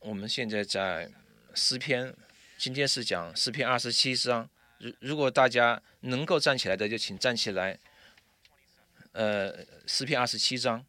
我们现在在诗篇，今天是讲诗篇27章。如果大家能够站起来的，就请站起来。诗篇27章。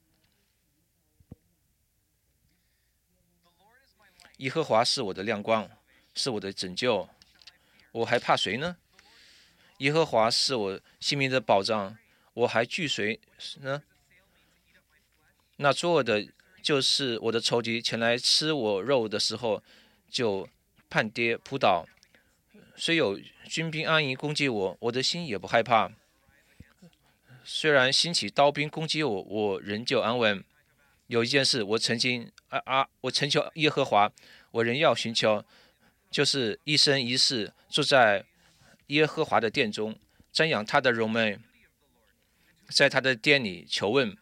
耶和华是我的亮光，是我的拯救，我还怕谁呢？耶和华是我性命的保障，我还惧谁呢？那作恶的，就是我的仇敌，前来吃我肉的时候，就叛跌扑倒。虽有军兵安营攻击我，我的心也不害怕。虽然兴起刀兵攻击我，我仍旧安稳。有一件事，我曾经我曾求耶和华，我仍要寻求，就是一生一世住在耶和华的殿中，瞻仰他的荣美，在他的殿里求问。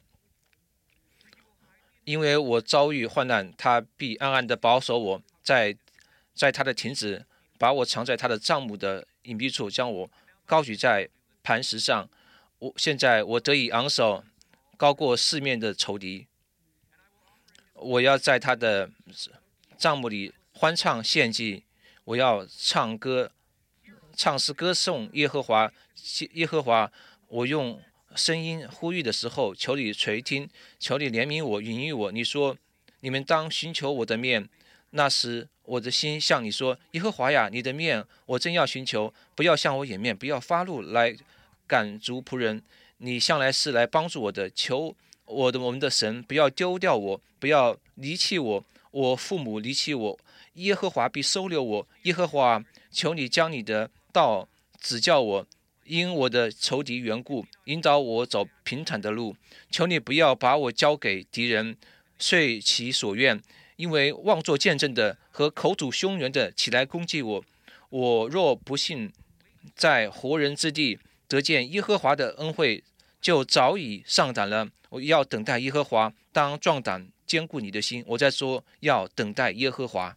因为我遭遇患难，他必暗暗地保守我，在他的亭子，把我藏在他的帐幕的隐蔽处，将我高举在磐石上。现在我得以昂首，高过四面的仇敌。我要在他的帐幕里欢唱献祭，我要唱诗歌颂耶和华。耶和华，我用声音呼吁的时候，求你垂听，求你怜悯我，允许我。你说，你们当寻求我的面。那时我的心向你说，耶和华呀，你的面我正要寻求，不要向我掩面，不要发怒来赶逐仆人。你向来是来帮助我的，求我们的神不要丢掉我，不要离弃我。我父母离弃我，耶和华必收留我。耶和华，求你将你的道指教我，因我的仇敌缘故，引导我走平坦的路。求你不要把我交给敌人，遂其所愿。因为妄作见证的和口吐凶言的起来攻击我，我若不幸在活人之地得见耶和华的恩惠，就早已上胆了。我要等待耶和华，当壮胆，坚固你的心。我在说，要等待耶和华。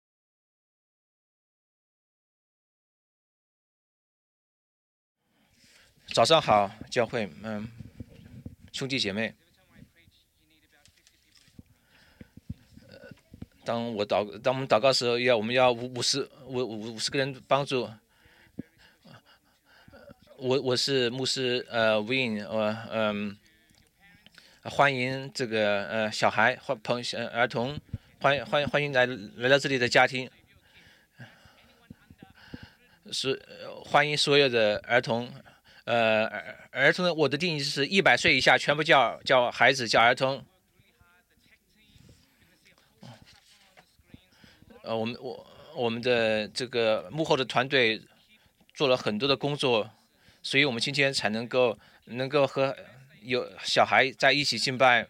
早上好，教会，兄弟姐妹。当我们祷告的时候，我们要50个人帮助。我是牧师Win，欢迎这个小孩儿童，欢迎来到这里的家庭，欢迎所有的儿童。儿童我的定义是100岁以下全部叫孩子，叫儿童。我们的这个幕后的团队做了很多的工作，所以我们今天才能够和有小孩在一起敬拜。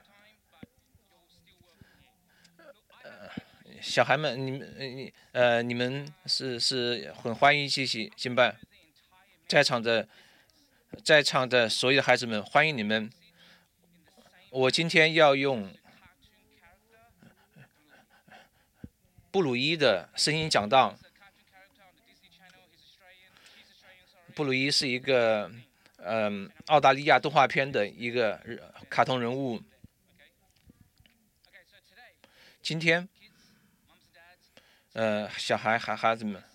小孩们，你们是很欢迎一起敬拜。在场的所有的孩子们，欢迎你们。我今天要用布鲁伊的声音讲道。布鲁伊是一个澳大利亚动画片的一个卡通人物。今天小孩子们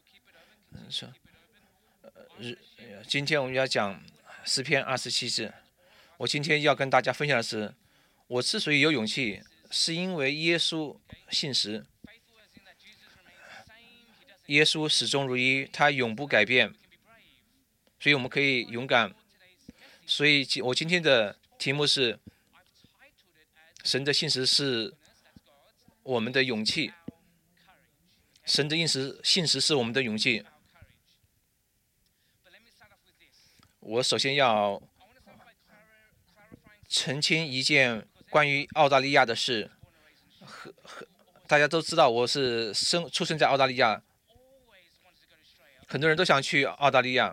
今天我们要讲诗篇27字。我今天要跟大家分享的是，我之所以有勇气，是因为耶稣信实。耶稣始终如一，他永不改变，所以我们可以勇敢。所以我今天的题目是：神的信实是我们的勇气。神的信实是我们的勇气。我首先要澄清一件关于澳大利亚的事。大家都知道我是出生在澳大利亚，很多人都想去澳大利亚，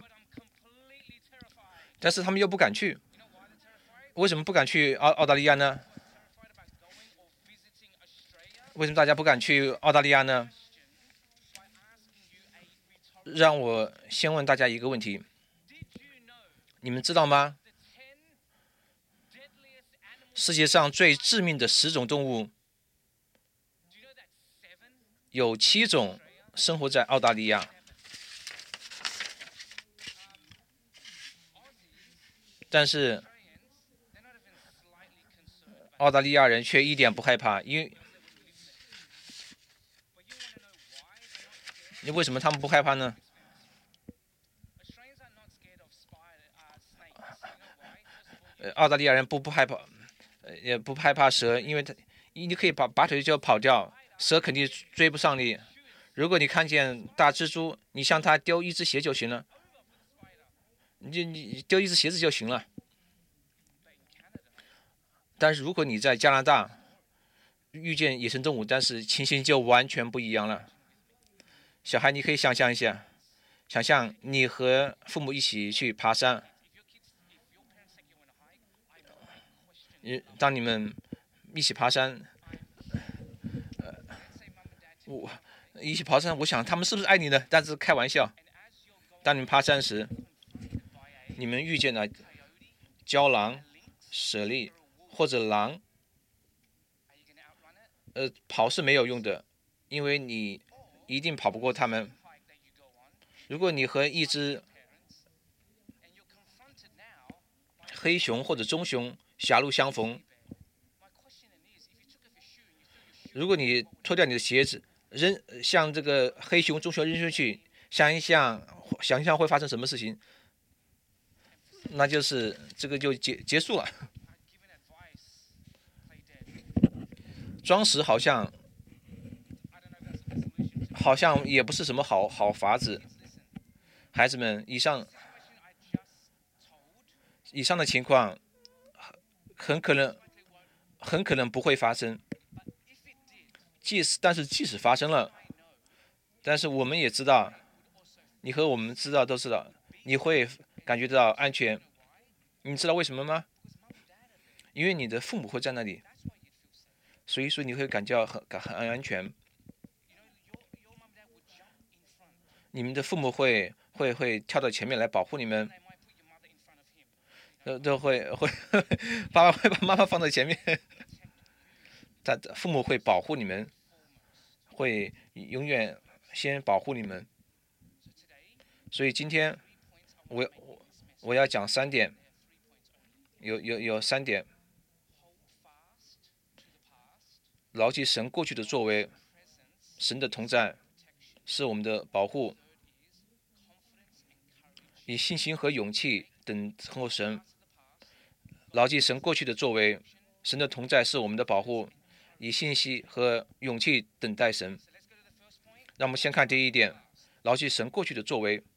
但是他们又不敢去。为什么不敢去澳大利亚呢？为什么大家不敢去澳大利亚呢？让我先问大家一个问题：你们知道吗？世界上最致命的10种动物， 有7种生活在澳大利亚，但是澳大利亚人却一点不害怕，因为什么他们不害怕呢？澳大利亚人不害怕，也不害怕蛇，因为你可以拔腿就跑掉，蛇肯定追不上你。如果你看见大蜘蛛，你向它丢一只鞋就行了，你丢一只鞋子就行了。但是如果你在加拿大遇见野生动物，但是情形就完全不一样了。小孩，你可以想象一下，想象你和父母一起去爬山，当你们一起爬山，我一起爬山，我想他们是不是爱你呢？但是开玩笑，当你们爬山时，你们遇见了郊狼、蛇狸或者狼，跑是没有用的，因为你一定跑不过他们。如果你和一只黑熊或者棕熊狭路相逢，如果你脱掉你的鞋子，向这个黑熊、棕熊扔出去，想一想会发生什么事情？那就是这个就结束了。装死好像也不是什么好法子。孩子们，以上的情况很可能不会发生。但是即使发生了，但是我们也知道，你和我们都知道，你会感觉到安全。你知道为什么吗？因为你的父母会在那里，所以说你会感觉很安全。你们的父母会跳到前面来保护你们，都会爸爸会把妈妈放在前面，父母会保护你们，会永远先保护你们。所以今天我要讲3点，有3点：牢记神过去的作为，神的同在是我们的保护，以信心和勇气等候神。牢记神过去的作为，神的同在是我们的保护，以信心和勇气等待神。让我们先看第一点，牢记神过去的作为。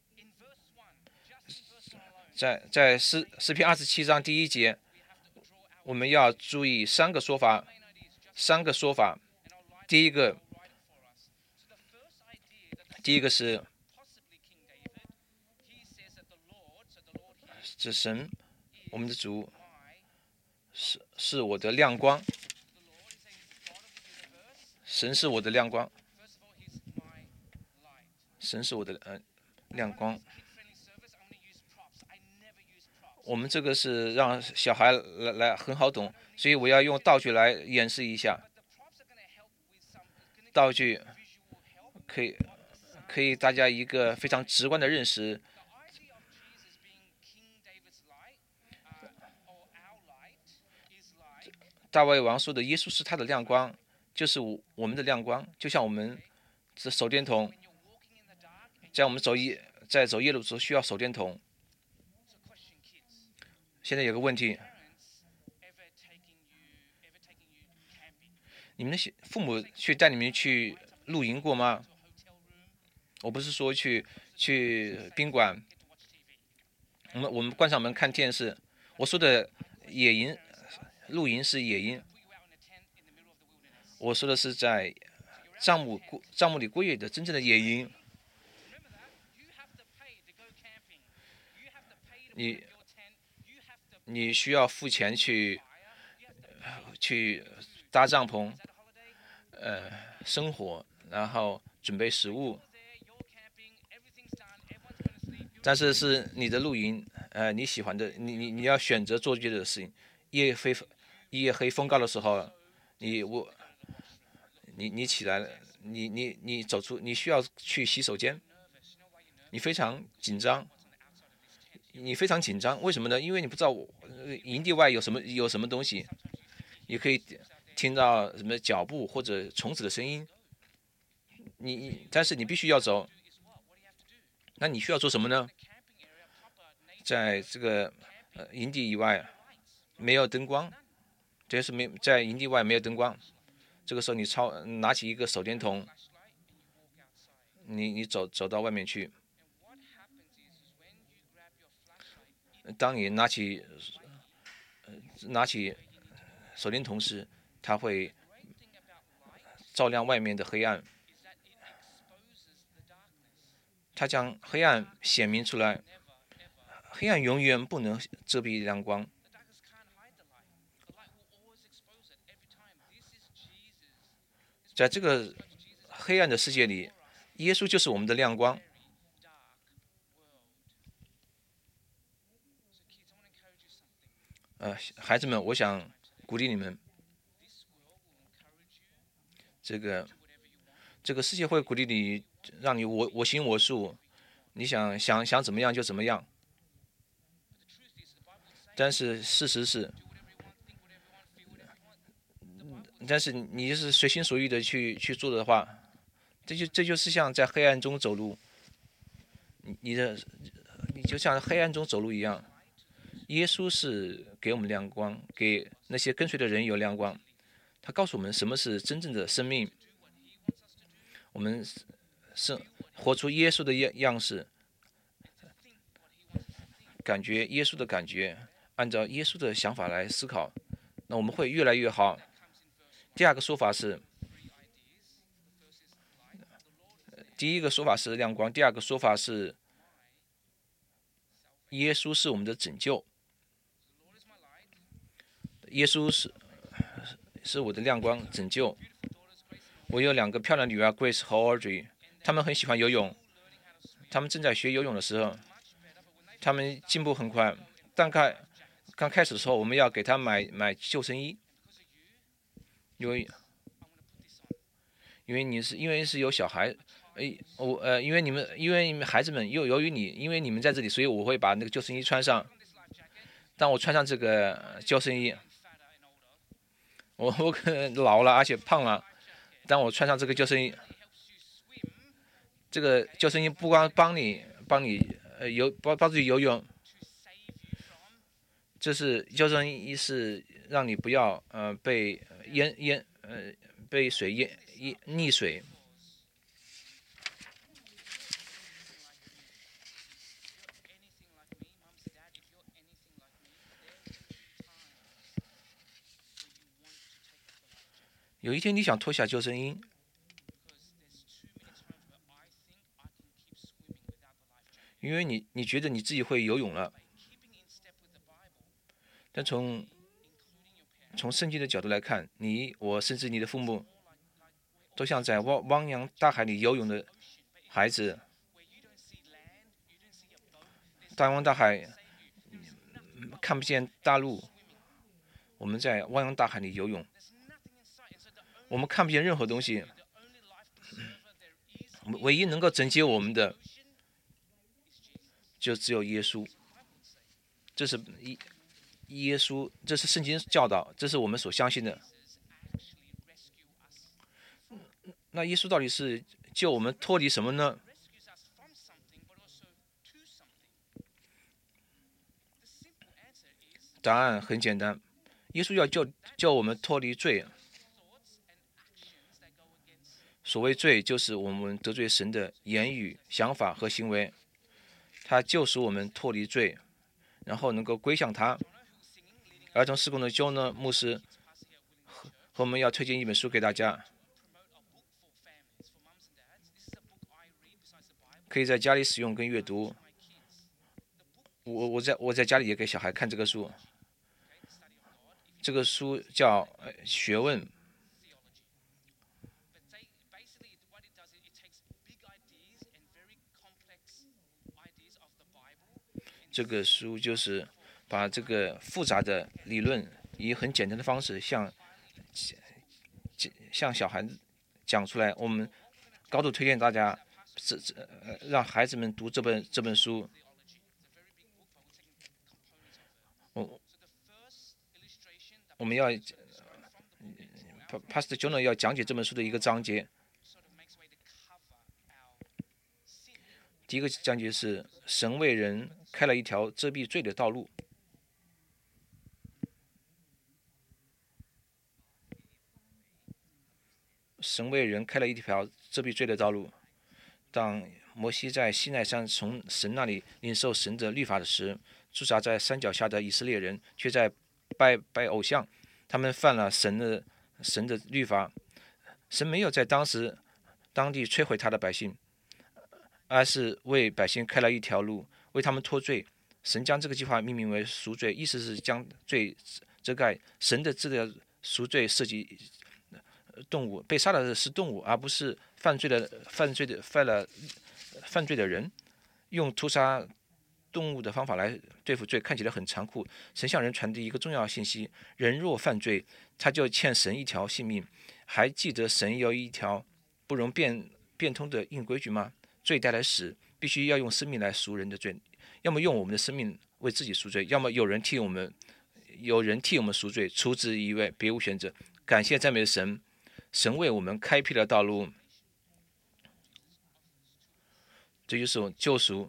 在诗篇27章第1节，我们要注意3个说法。第一个是这神，我们的主是我的亮光，神是我的亮光，神是我的亮光。我们这个是让小孩来很好懂，所以我要用道具来演示一下。道具可以大家一个非常直观的认识。大卫王说的耶稣是他的亮光，就是我们的亮光，就像我们这手电筒，在我们走夜路的时候需要手电筒。现在有个问题，你们的父母去带你们去露营过吗？我不是说去宾馆，我们关上门看电视。我说的露营是野营，我说的是在帐幕里过夜的真正的野营。你需要付钱去搭帐篷，生火，然后准备食物。但是是你的露营，你喜欢的，你要选择做这个事情。夜黑风高的时候，你起来了， 你走出，你需要去洗手间，你非常紧张，为什么呢？因为你不知道营地外有什么东西，你可以听到什么脚步或者虫子的声音，但是你必须要走，那你需要做什么呢？在这个营地以外没有灯光，这是在营地外没有灯光，这个时候你拿起一个手电筒，你走到外面去，当你拿起手电筒时，它会照亮外面的黑暗，它将黑暗显明出来。黑暗永远不能遮蔽亮光。在这个黑暗的世界里，耶稣就是我们的亮光。孩子们，我想鼓励你们，这个世界会鼓励你，让你我行我素，你想怎么样就怎么样。但是事实是，但是你就是随心所欲的去做的话，这就是像在黑暗中走路，你就像黑暗中走路一样。耶稣是给我们亮光，给那些跟随的人有亮光。他告诉我们什么是真正的生命。我们是活出耶稣的样式，感觉耶稣的感觉，按照耶稣的想法来思考，那我们会越来越好。第二个说法是，第一个说法是亮光，第二个说法是耶稣是我们的拯救。耶稣是我的亮光，拯救。我有2个漂亮女儿 Grace 和 Audrey， 她们很喜欢游泳。她们正在学游泳的时候，她们进步很快。刚开始的时候，我们要给她买救生衣，因为因为是有小孩，因为你们孩子们由于因为你们在这里，所以我会把那个救生衣穿上。当我穿上这个救生衣，我可能老了而且胖了。当我穿上这个救生衣，这个救生衣不光帮你帮助你游泳，这是救生衣是让你不要被水溺水。有一天你想脱下救生衣，因为你觉得你自己会游泳了，但从圣经的角度来看，我甚至你的父母，都像在汪洋大海里游泳的孩子。大汪大海看不见大陆，我们在汪洋大海里游泳，我们看不见任何东西。唯一能够拯救我们的，就只有耶稣。这是耶稣，这是圣经教导，这是我们所相信的。那耶稣到底是救我们脱离什么呢？答案很简单，耶稣要救我们脱离罪。所谓罪，就是我们得罪神的言语、想法和行为。他救赎我们脱离罪，然后能够归向他。儿童事工的 Jonah 牧师和我们要推荐一本书给大家，可以在家里使用跟阅读。我在家里也给小孩看这个书。这个书叫学问。这个书就是把这个复杂的理论以很简单的方式向小孩子讲出来。我们高度推荐大家让孩子们读这本书。我们要Pastor Jonah 要讲解这本书的一个章节。第一个章节是神为人开了一条遮蔽罪的道路。神为人开了一条遮蔽罪的道路。当摩西在西奈山从神那里领受神的律法的时，驻扎在山脚下的以色列人却在拜偶像，他们犯了神的律法。神没有在当地摧毁他的百姓，而是为百姓开了一条路，为他们脱罪。神将这个计划命名为赎罪，意思是将罪遮盖。神的这个赎罪涉及动物，被杀的是动物，而不是犯罪的人。用屠杀动物的方法来对付罪，看起来很残酷。神向人传递一个重要信息：人若犯罪，他就欠神一条性命。还记得神有一条不容变通的硬规矩吗？罪带来死，必须要用生命来赎人的罪，要么用我们的生命为自己赎罪，要么有人替我们赎罪，除之以外别无选择。感谢赞美神，神为我们开辟了道路。这就是救赎。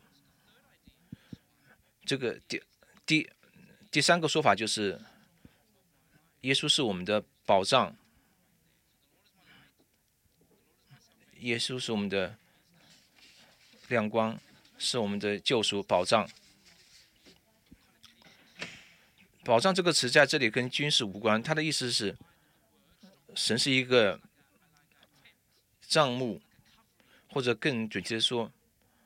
这个第三个说法就是，耶稣是我们的保障，耶稣是我们的亮光，是我们的救赎保障。保障这个词在这里跟军事无关，它的意思是，神是一个帐幕，或者更准确的说，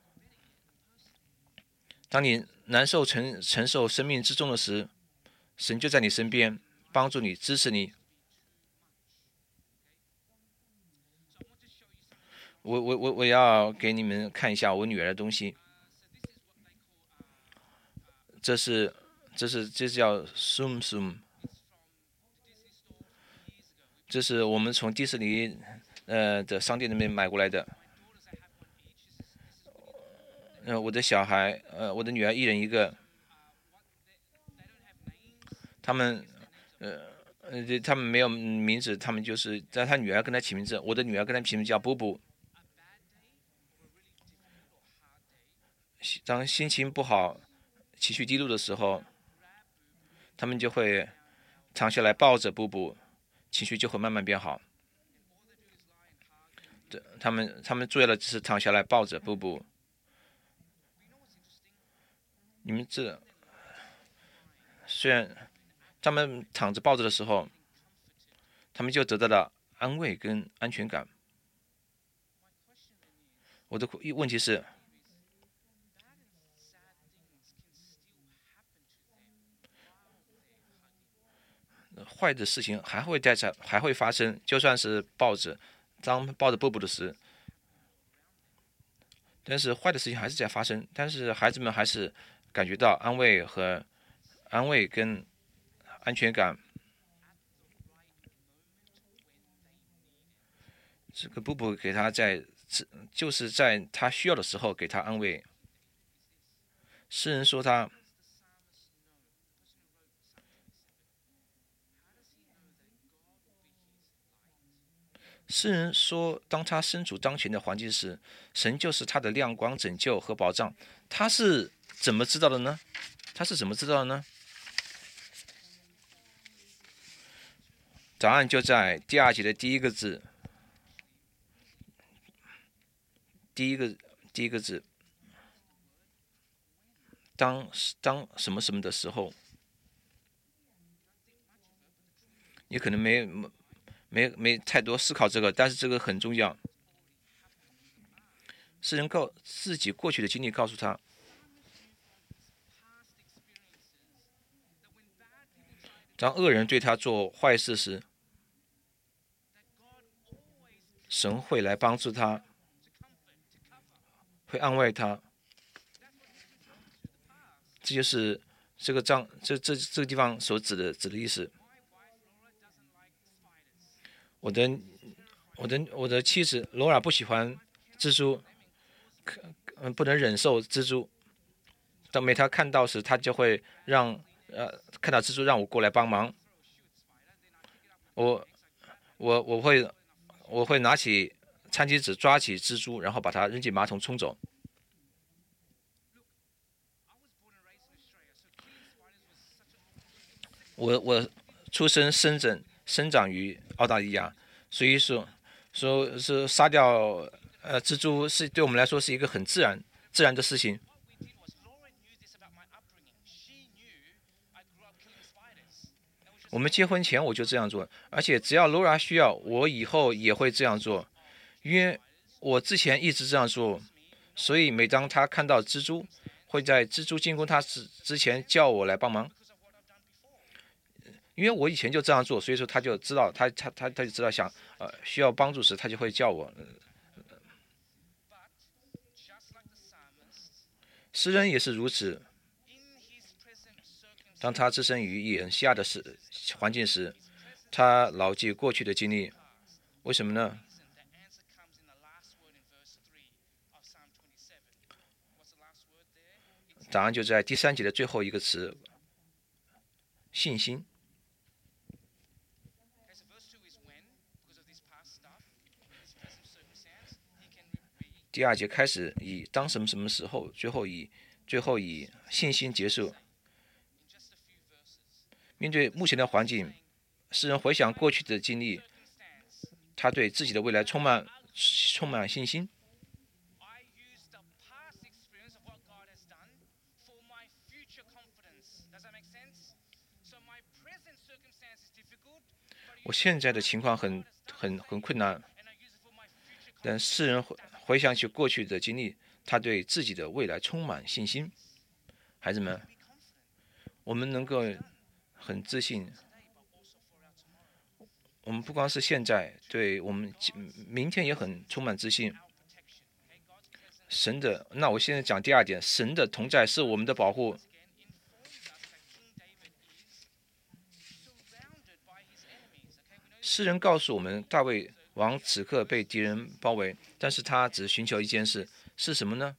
当你难受承受生命之重的时，神就在你身边，帮助你，支持你。我要给你们看一下我女儿的东西。这叫 Zoom， 这是我们从迪士尼的商店那边买过来的。我的小孩我的女儿一人一个。他们没有名字，他们就是他女儿跟他起名字，我的女儿跟他起名字叫布布。当心情不好、情绪低落的时候，他们就会躺下来抱着布布，情绪就会慢慢变好。他们做的只是躺下来抱着布布。你们虽然他们躺着抱着的时候，他们就得到了安慰跟安全感。我的问题是，坏的事情还会发生，就算是当抱着布布的时，但是坏的事情还是在发生。但是孩子们还是感觉到安慰跟安全感。这个布布给他就是在他需要的时候给他安慰。诗人说当他身处当前的环境时，神就是他的亮光、拯救和保障。他是怎么知道的呢？答案就在第2节的第一个字。第一个字，当什么什么的时候，你可能没太多思考这个，但是这个很重要。诗人自己过去的经历告诉他，当恶人对他做坏事时，神会来帮助他，会安慰他。这就是这个地方所指的意思。 我的妻子罗拉不喜欢蜘蛛，不能忍受蜘蛛。当每她看到时，她就会看到蜘蛛让我过来帮忙。我我会拿起餐巾纸抓起蜘蛛，然后把它扔进马桶冲走。我出生生长于澳大利亚，所以说是杀掉蜘蛛是对我们来说是一个很自然的事情。我们结婚前我就这样做，而且只要 Laura 需要，我以后也会这样做，因为我之前一直这样做，所以每当她看到蜘蛛，会在蜘蛛进攻她之前叫我来帮忙。因为我以前就这样做，所以说他就知道，他就知道需要帮助时，他就会叫我。诗人也是如此，当他置身于眼下的环境时，他牢记过去的经历。为什么呢？答案就在第3节的最后一个词：信心。第2节开始以当什么什么时候，最后以信心结束。面对目前的环境，诗人回想过去的经历，他对自己的未来充满信心。我现在的情况很困难，但诗人回想起过去的经历，他对自己的未来充满信心。孩子们，我们能够很自信，我们不光是现在，对我们明天也很充满自信。那我现在讲第2点，神的同在是我们的保护。诗人告诉我们，大卫王此刻被敌人包围，但是他只寻求一件事，是什么呢？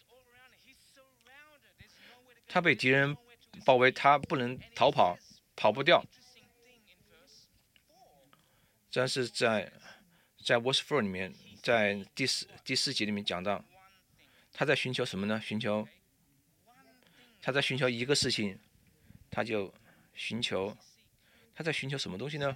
他被敌人包围，他不能逃跑，跑不掉。但是在 Verse 4里面，在第四节里面讲到，他在寻求什么呢？他在寻求一个事情，他在寻求什么东西呢？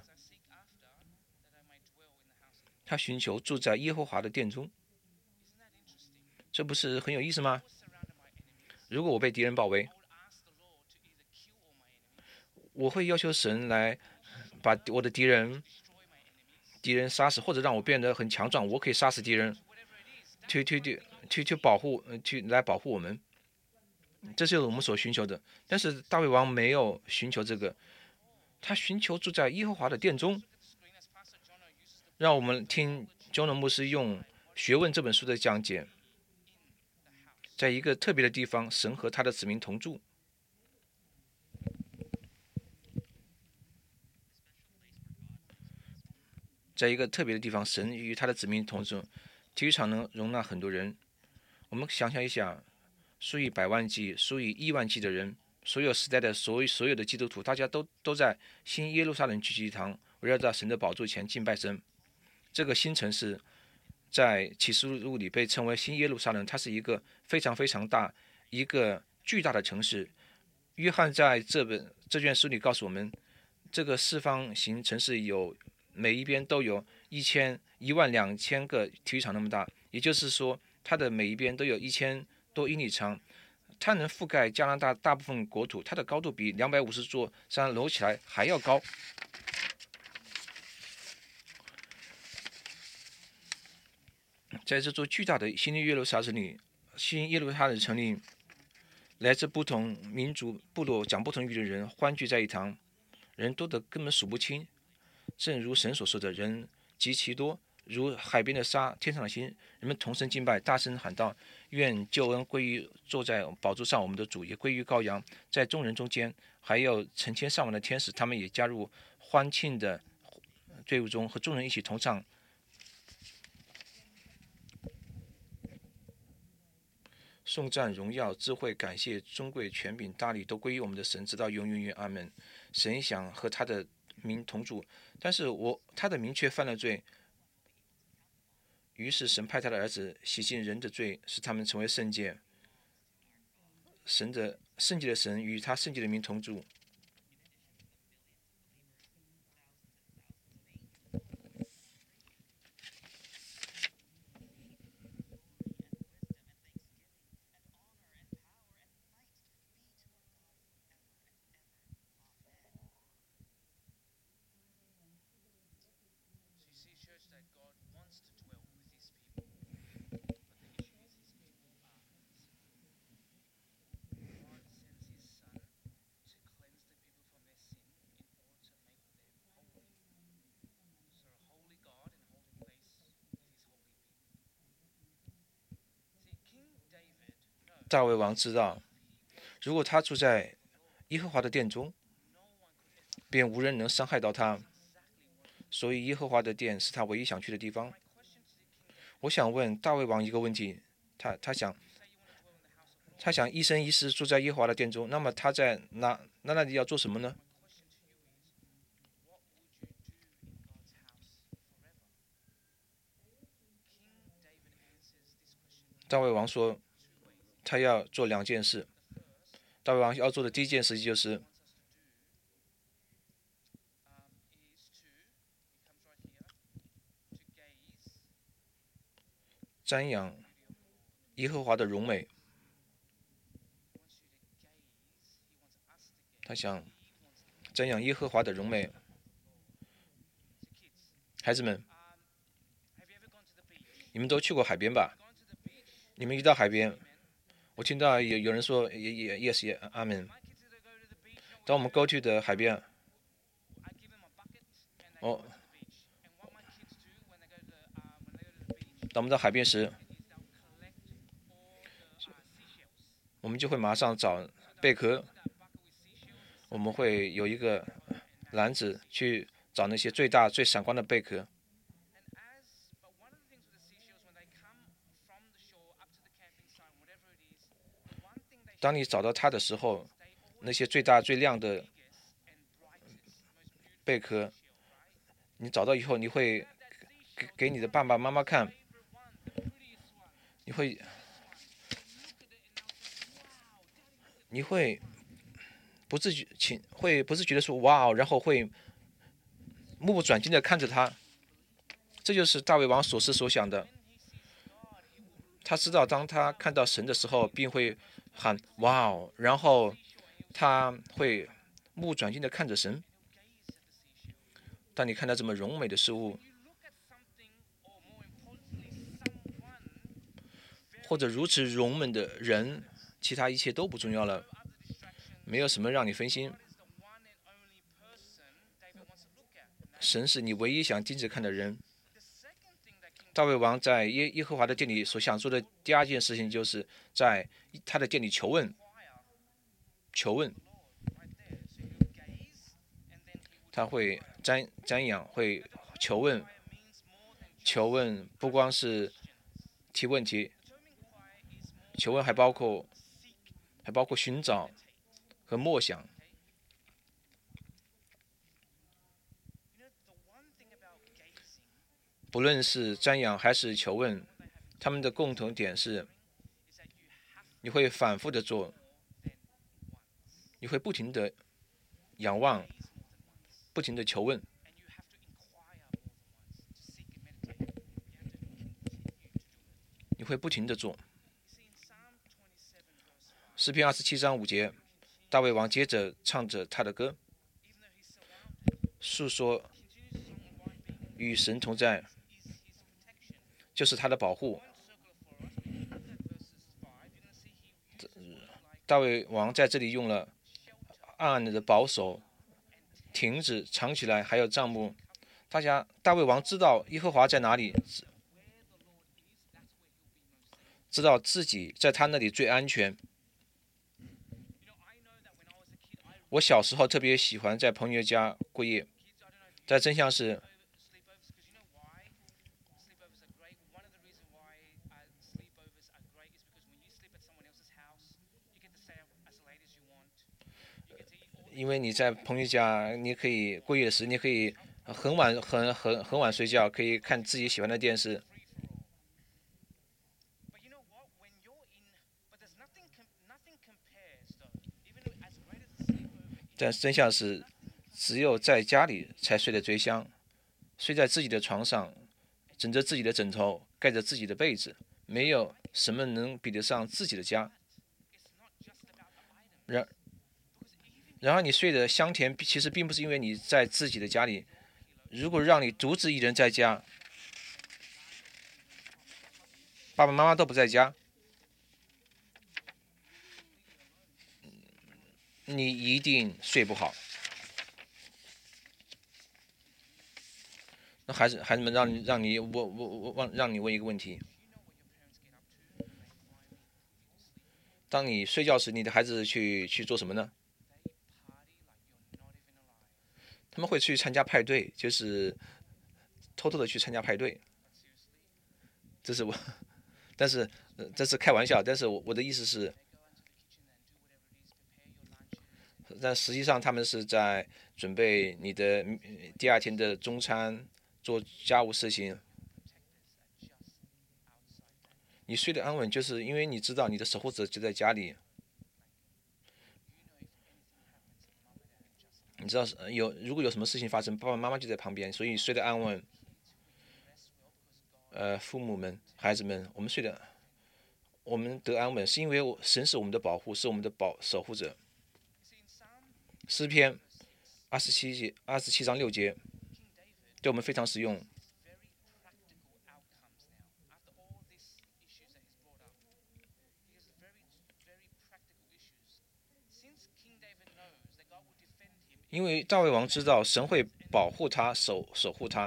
他寻求住在耶和华的殿中，这不是很有意思吗？如果我被敌人包围，我会要求神来把我的敌人杀死，或者让我变得很强壮，我可以杀死敌人，去保护，来保护我们。这就是我们所寻求的。但是大卫王没有寻求这个，他寻求住在耶和华的殿中。让我们听john牧师用《学问》这本书的讲解，在一个特别的地方，神和他的子民同住。在一个特别的地方，神与他的子民同住。体育场能容纳很多人。我们想象一下，数以百万计、数以亿万计的人，所有时代的所有的基督徒，大家都在新耶路撒冷聚集堂，围绕在神的宝座前敬拜神。这个新城市在启示录里被称为新耶路撒冷，它是一个非常非常大、一个巨大的城市。约翰在这卷书里告诉我们，这个四方形城市每一边都有12000个体育场那么大，也就是说，它的每一边都有1000多英里长。它能覆盖加拿大大部分国土，它的高度比250座山搂起来还要高。在这座巨大的新耶路撒冷城里，来自不同民族、部落、讲不同语的人欢聚在一堂，人多得根本数不清。正如神所说的，人极其多，如海边的沙，天上的星。人们同声敬拜，大声喊道：愿救恩归于坐在宝座上我们的主，也归于羔羊。在众人中间，还有成千上万的天使，他们也加入欢庆的队伍中，和众人一起同唱颂赞、荣耀、智慧、感谢、尊贵、权柄、大力，都归于我们的神，直到永永远远。阿门。神想和他的名同住，但是他的名却犯了罪，于是神派他的儿子洗净人的罪，使他们成为圣洁。圣洁的神与他圣洁的名同住。大卫王知道，如果他住在耶和华的殿中，便无人能伤害到他，所以耶和华的殿是他唯一想去的地方。我想问大卫王一个问题，他想一生一世住在耶和华的殿中，那么他在那里要做什么呢？大卫王说，他要做2件事。大卫王要做的第一件事就是瞻仰耶和华的荣美。他想瞻仰耶和华的荣美。孩子们，你们都去过海边吧？你们一到海边，我听到有人说yes，阿门。当我们go to的海边，当我们到海边时，我们就会马上找贝壳，我们会有一个篮子去找那些最大最闪光的贝壳。当你找到它的时候，那些最大最亮的贝壳，你找到以后，你会给你的爸爸妈妈看，你会不自觉的说哇哦，然后会目不转睛的看着他。这就是大卫王所思所想的。他知道，当他看到神的时候，并会喊哇哦，然后他会目不转睛的看着神。当你看到这么荣美的事物，或者如此荣美的人，其他一切都不重要了，没有什么让你分心。神是你唯一想盯着看的人。大卫王在耶和华的殿里所想做的第2件事情，就是在他的殿里求问。他会瞻仰，会求问。求问不光是提问题，求问还包括寻找和默想。不论是瞻仰还是求问，他们的共同点是，你会反复的做，你会不停的仰望，不停的求问，你会不停的做。诗篇27章5节，大卫王接着唱着他的歌，诉说与神同在就是他的保护。大卫王在这里用了暗暗的保守、停止、藏起来，还有帐幕。大卫王知道耶和华在哪里，知道自己在他那里最安全。我小时候特别喜欢在朋友家过夜，在真相是， 因为你在朋友家，你可以过夜时，你可以很晚睡觉，可以看自己喜欢的电视。但真相是，只有在家里才睡得最香，睡在自己的床上，枕着自己的枕头，盖着自己的被子，没有什么能比得上自己的家。然然而，你睡得香甜，其实并不是因为你在自己的家里。如果让你独自一人在家，爸爸妈妈都不在家，你一定睡不好。那孩子们让你问一个问题：当你睡觉时，你的孩子去做什么呢？他们会去参加派对，就是偷偷的去参加派对。这是我，但是这是开玩笑。但是我的意思是，但实际上他们是在准备你的第二天的中餐，做家务事情。你睡得安稳，就是因为你知道你的守护者就在家里。你知道如果有什么事情发生，爸爸妈妈就在旁边，所以睡得安稳。父母们、孩子们，我们得安稳，是因为神是我们的保护，是我们的守护者。诗篇27章6节对我们非常实用。因为大卫王知道神会保护他、守护他，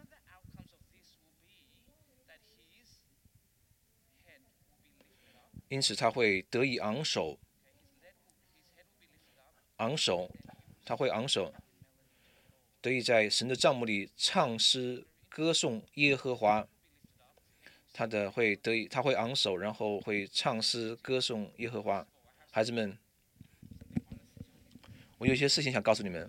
因此他会得以昂首，他会昂首，得以在神的帐幕里唱诗歌颂耶和华。他会昂首，然后会唱诗歌颂耶和华。孩子们，我有一些事情想告诉你们，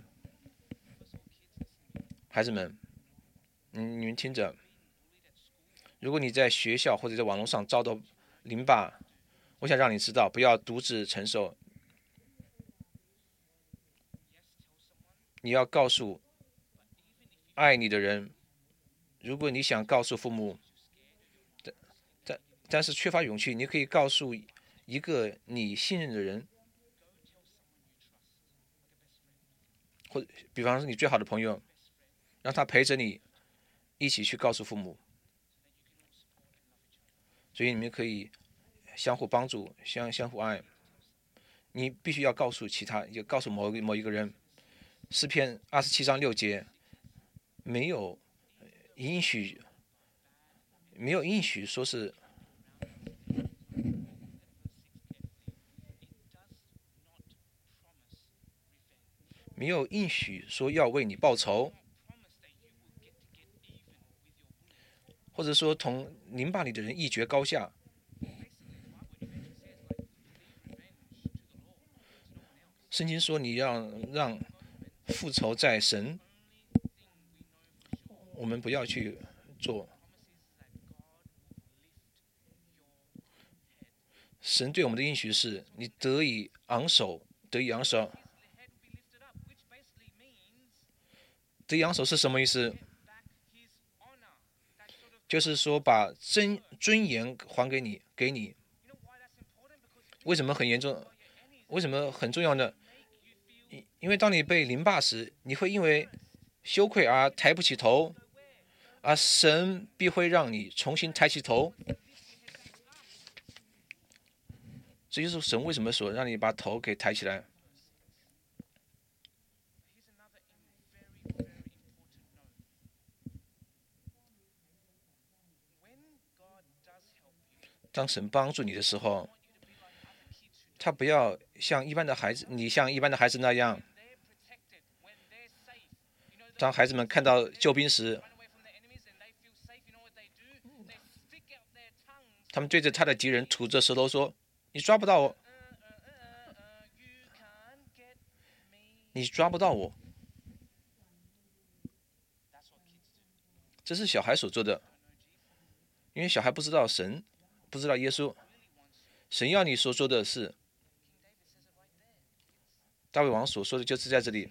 孩子们，你们听着，如果你在学校或者在网络上遭到凌霸，我想让你知道，不要独自承受，你要告诉爱你的人。如果你想告诉父母，但是缺乏勇气，你可以告诉一个你信任的人，或者比方说你最好的朋友，让他陪着你一起去告诉父母，所以你们可以相互帮助，相互爱。你必须要告诉也告诉某一个人。诗篇27章6节没有允许，没有允许说是没有应许说要为你报仇，或者说同凌霸你的人一决高下。圣经说你要让复仇在神，我们不要去做。神对我们的应许是你得以昂首，得以昂首。得以昂首是什么意思？就是说把尊严还给你。为什么很严重？为什么很重要呢？因为当你被凌霸时，你会因为羞愧而抬不起头，而神必会让你重新抬起头。这就是神为什么说让你把头给抬起来。当神帮助你的时候，他不要像一般的孩子，你像一般的孩子那样，当孩子们看到救兵时，他们对着他的敌人吐着舌头说：“你抓不到我， 你抓不到我。这是小孩所做的，因为小孩不知道神，不知道耶稣。神要你所做的事，大卫王所说的就是在这里。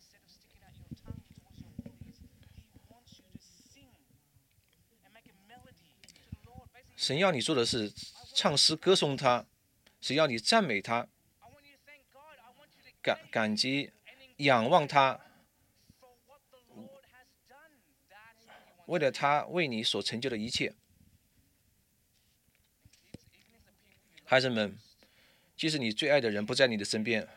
神要你做的是唱诗歌颂他，神要你赞美他，感激、仰望他，为了他为你所成就的一切。孩子们，即使你最爱的人不在你的身边，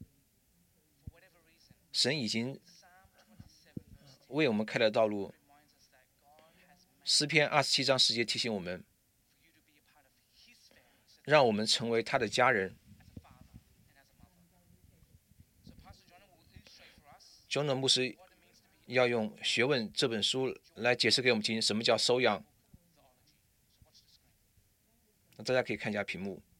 神已经为我们开了道路。诗篇27章10节提醒我们，让我们成为他的家人。John 牧师要用《学问》这本书来解释给我们听，什么叫收养。大家可以看一下屏幕。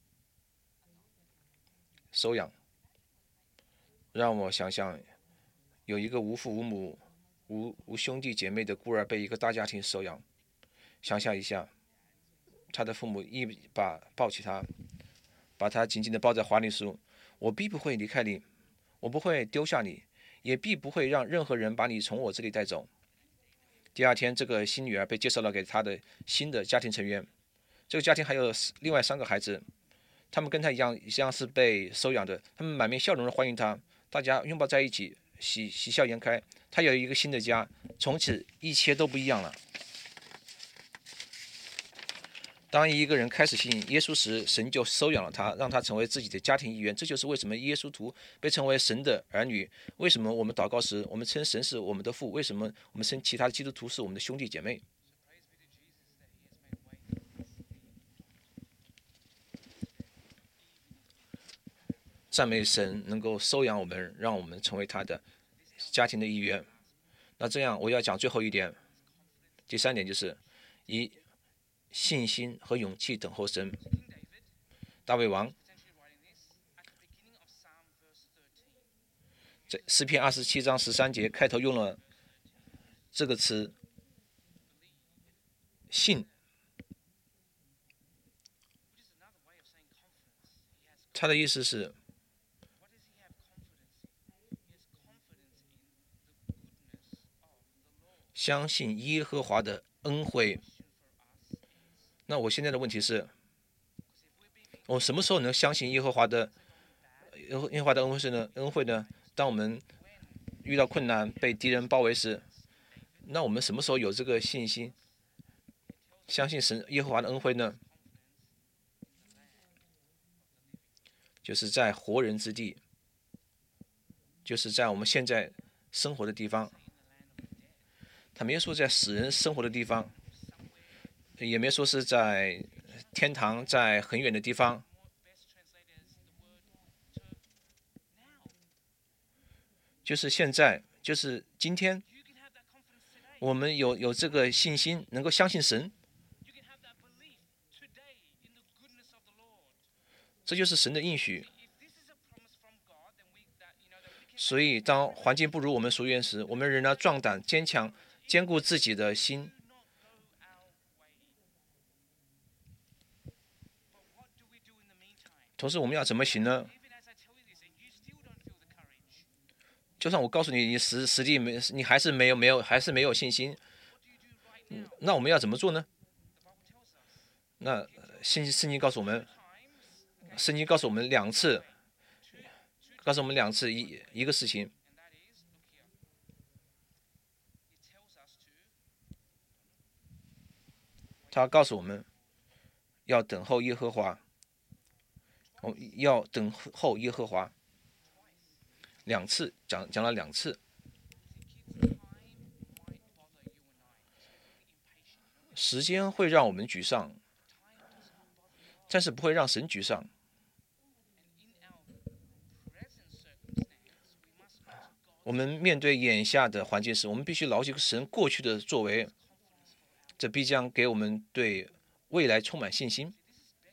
收养，让我想想，有一个无父无母、无兄弟姐妹的孤儿被一个大家庭收养。想象一下，他的父母一把抱起他，把他紧紧地抱在怀里说：“我必不会离开你，我不会丢下你，也必不会让任何人把你从我这里带走。”第二天，这个新女儿被介绍了给她的新的家庭成员。这个家庭还有另外3个孩子，他们跟她一样是被收养的。他们满面笑容地欢迎她，大家拥抱在一起，喜笑颜开。她有一个新的家，从此一切都不一样了。当一个人开始信耶稣时，神就收养了他，让他成为自己的家庭一员。这就是为什么耶稣徒被称为神的儿女。为什么我们祷告时，我们称神是我们的父？为什么我们称其他的基督徒是我们的兄弟姐妹？赞美神能够收养我们，让我们成为他的家庭的一员。那这样，我要讲最后一点，第3点就是以信心和勇气等候神。大卫王在诗篇27章13节开头用了这个词“信”，他的意思是相信耶和华的恩惠。那我现在的问题是，我什么时候能相信耶和华的恩惠呢？当我们遇到困难、被敌人包围时，那我们什么时候有这个信心，相信神耶和华的恩惠呢？就是在活人之地，就是在我们现在生活的地方。他没有说在死人生活的地方，也没说是在天堂，在很远的地方。就是现在，就是今天，我们有这个信心，能够相信神，这就是神的应许。所以，当环境不如我们所愿时，我们仍然壮胆坚强，坚固自己的心。同时，我们要怎么行呢？就算我告诉你，你实际你还是没有信心，那我们要怎么做呢？那圣经告诉我们，圣经告诉我们2次，一个事情。他告诉我们要等候耶和华，要等候耶和华。2次讲了2次。时间会让我们沮丧，但是不会让神沮丧。我们面对眼下的环境时，我们必须牢记神过去的作为，这必将给我们对未来充满信心。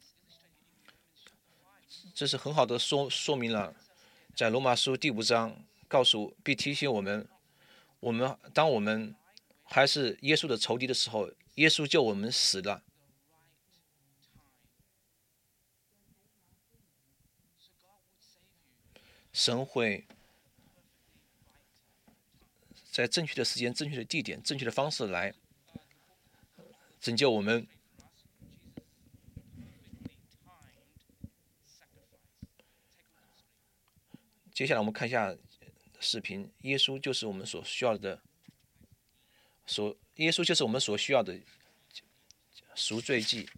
这是很好的说明了，在罗马书第5章并提醒我们，当我们还是耶稣的仇敌的时候，耶稣救我们死了。神会在正确的时间、正确的地点、正确的方式来拯救我们。接下来我们看一下视频，耶稣就是我们所需要的，耶稣就是我们所需要的赎罪祭。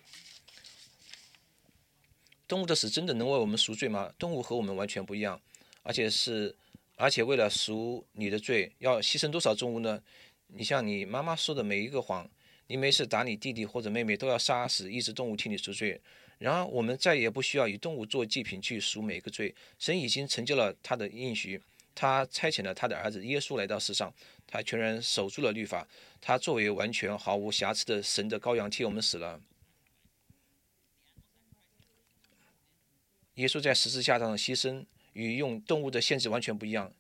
动物的死真的能为我们赎罪吗？动物和我们完全不一样，而且为了赎你的罪，要牺牲多少动物呢？你像你妈妈说的每一个谎，你没事打你弟弟或者妹妹，都要杀死一只动物替你赎罪。然而，我们再也不需要以动物做祭品去赎每一个罪。神已经成就了他的应许，他差遣了他的儿子耶稣来到世上，他全然守住了律法，他作为完全毫无瑕疵的神的羔羊替我们死了。耶稣在十字架上的牺牲与用动物的献祭完全不一样。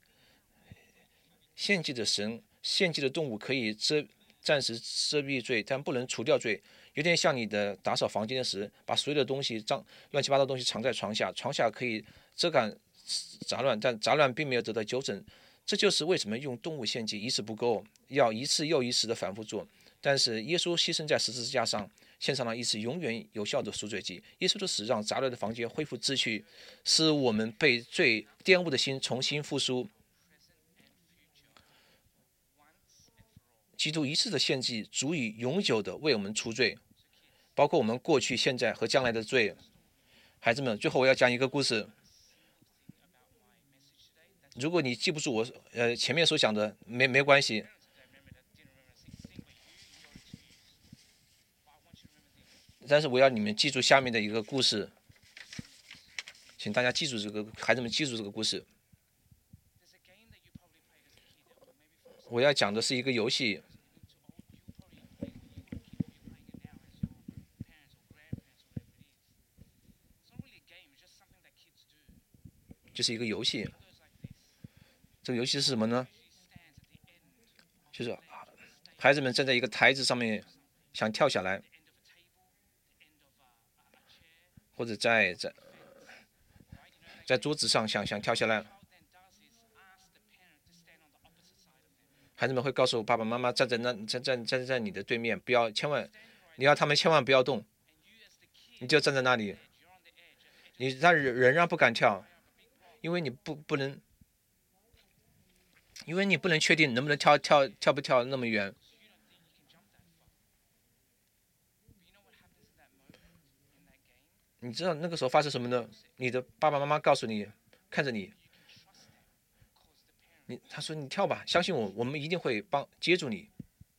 献祭的动物可以暂时遮蔽罪，但不能除掉罪。有点像你的打扫房间时，把所有的东西乱七八糟的东西藏在床下，床下可以遮盖杂乱，但杂乱并没有得到纠正。这就是为什么用动物献祭一次不够，要一次又一次的反复做。但是耶稣牺牲在十字架上，献上了一次永远有效的赎罪祭。耶稣的死让杂乱的房间恢复秩序，使我们被罪玷污的心重新复苏。基督一次的献祭足以永久的为我们除罪，包括我们过去、现在和将来的罪。孩子们，最后我要讲一个故事。如果你记不住我前面所讲的，没关系，但是我要你们记住下面的一个故事，请大家记住孩子们记住这个故事。我要讲的是一个游戏，就是一个游戏。这个游戏是什么呢？就是孩子们站在一个台子上面，想跳下来，或者在桌子上想跳下来。孩子们会告诉爸爸妈妈站在你的对面，你要他们千万不要动，你就站在那里，他仍然不敢跳，因为你不能，因为你不能确定能不能跳不跳那么远。你知道那个时候发生什么呢？你的爸爸妈妈告诉你，看着你，他说你跳吧，相信我，我们一定会接住你。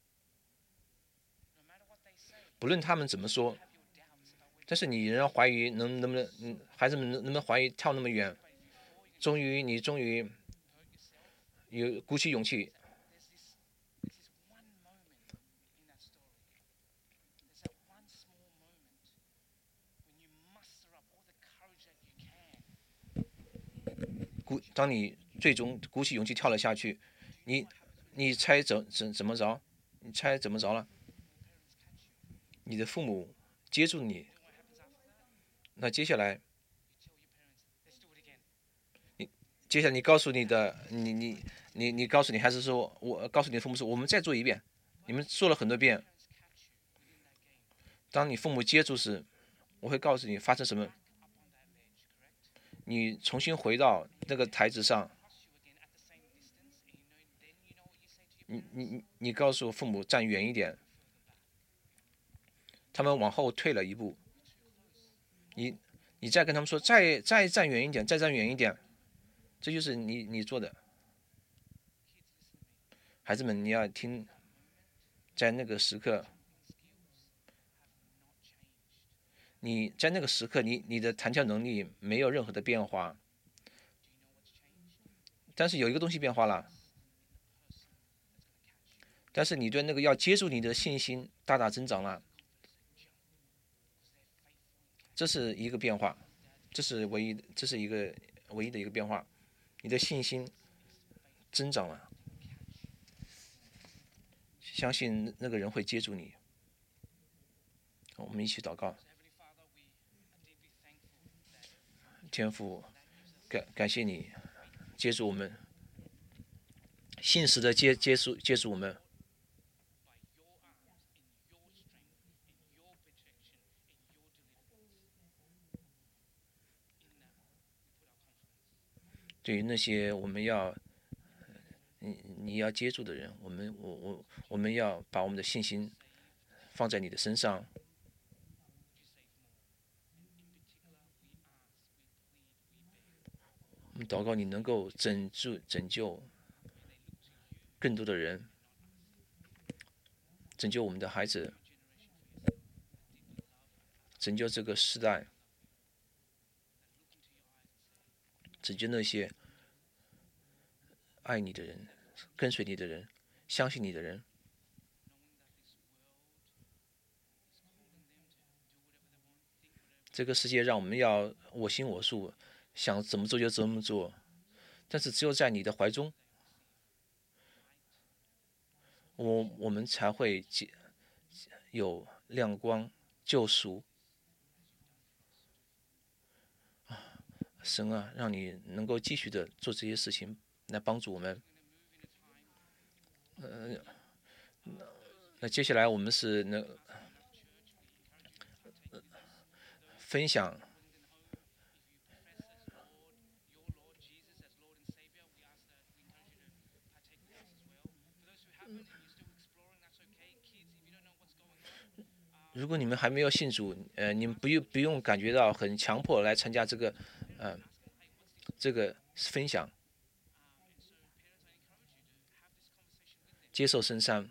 不论他们怎么说，但是你仍然怀疑能不能，孩子们能不能怀疑跳那么远？你终于鼓起勇气。当你最终鼓起勇气跳了下去，你你猜怎么着？你猜怎么着了？你的父母接住你，那接下来你告诉你的你告诉你孩子说，我告诉你的父母说，我们再做一遍，你们做了很多遍。当你父母接住时，我会告诉你发生什么。你重新回到那个台子上，你告诉父母站远一点，他们往后退了一步。你你再跟他们说，再站远一点，再站远一点，这就是你做的。孩子们，你要听，在那个时刻，你的弹跳能力没有任何的变化，但是有一个东西变化了，但是你对那个要接住你的信心大大增长了，这是一个变化，这是一个唯一的一个变化，你的信心增长了，相信那个人会接住你。我们一起祷告。天父，感谢你接住我们，信实的接住我们。对于那些我们要你要接住的人，我们要把我们的信心放在你的身上。我们祷告你能够拯救更多的人，拯救我们的孩子，拯救这个时代，拯救那些爱你的人、跟随你的人、相信你的人。这个世界让我们要我行我素，想怎么做就怎么做，但是只有在你的怀中，我们才会有亮光、救赎。神啊，让你能够继续的做这些事情，来帮助我们。那接下来我们是分享。如果你们还没有信主，你们不用感觉到很强迫来参加这个分享，接受圣餐。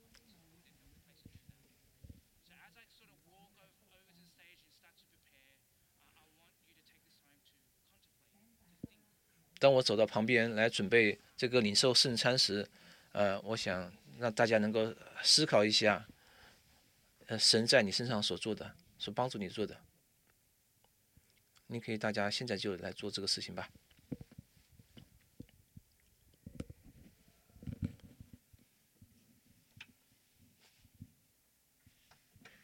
当我走到旁边来准备这个领受圣餐时，我想让大家能够思考一下，神在你身上所做的，所帮助你做的。你可以大家现在就来做这个事情吧。